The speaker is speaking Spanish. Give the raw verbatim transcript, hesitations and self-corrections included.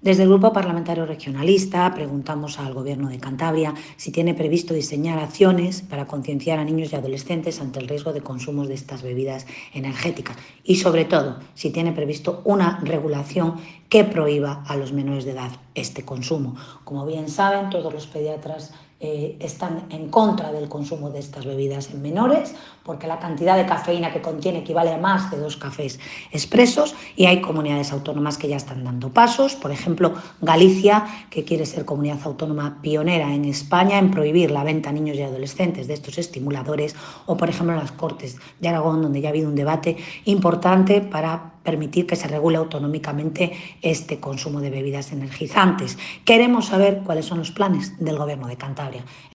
Desde el Grupo Parlamentario Regionalista preguntamos al Gobierno de Cantabria si tiene previsto diseñar acciones para concienciar a niños y adolescentes ante el riesgo de consumo de estas bebidas energéticas y, sobre todo, si tiene previsto una regulación que prohíba a los menores de edad este consumo. Como bien saben, todos los pediatras eh, están en contra del consumo de estas bebidas en menores porque la cantidad de cafeína que contiene equivale a más de dos cafés expresos, y hay comunidades autónomas que ya están dando pasos. Por ejemplo, Galicia, que quiere ser comunidad autónoma pionera en España en prohibir la venta a niños y adolescentes de estos estimuladores, o por ejemplo en las Cortes de Aragón, donde ya ha habido un debate importante para permitir que se regule autonómicamente este consumo de bebidas energizantes. Queremos saber cuáles son los planes del Gobierno de Cantabria.